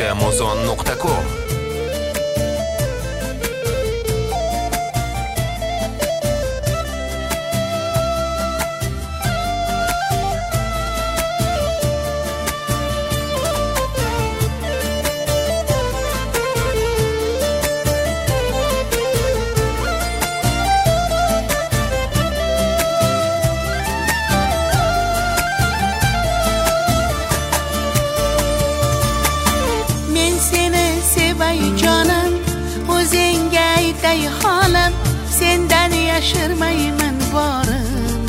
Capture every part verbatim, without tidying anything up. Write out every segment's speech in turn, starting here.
nuqta mozon nuqta com. Halim senden yaşırmayman barım.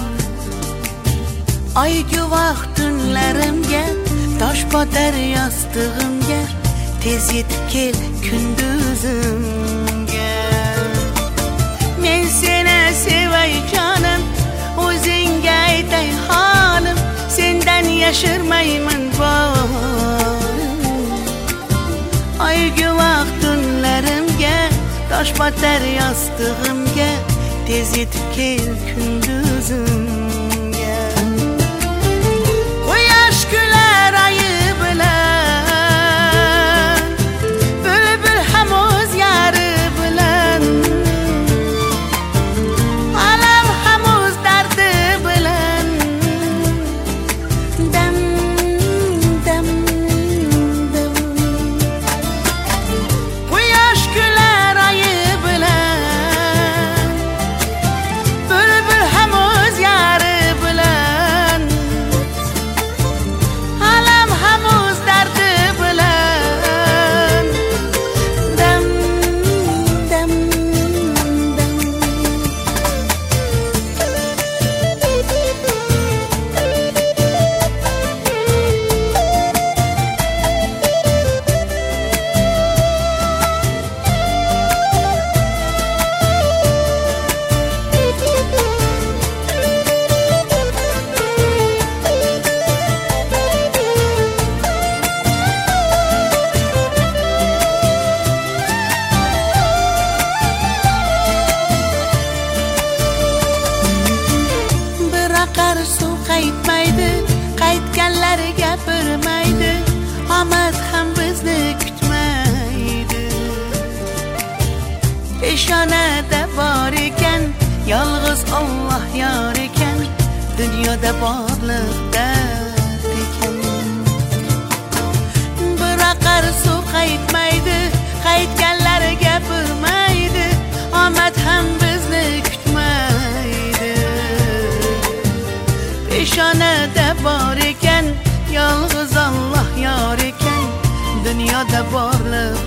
Aygü vaqtinlarimga tosh botar yostig'imga tez yetib kel kunduzimga. Men seni sevay jonim, o'zingga aytay halim senden yaşırmayman barım. Aygü vaqtinlarimga tosh botar yostig'imga tez yetib kel kunduzimga. Quyosh kular oyi bilan, bulbul ham o'z yari bilan, alam ham o'z dardi bilan. Dam dam dam quyosh kular oyi bilan, bulbul ham o'z yari bilan, alam ham o'z dardi bilan. Dam dam dam Biroqar suv qaytmaydi, qaytganlar gapirmaydi, omad ham bizni kutmaydi. Peshonada bor ekan, yolg'iz Alloh yor ekan, dunyoda borliq dard ekan. Biroqar suv qaytmaydi, qaytganlar gapirmaydi, omad ham bizni kutmaydi. Peshonada bor ekan, yolg'iz Alloh yor ekan, dunyoda borliq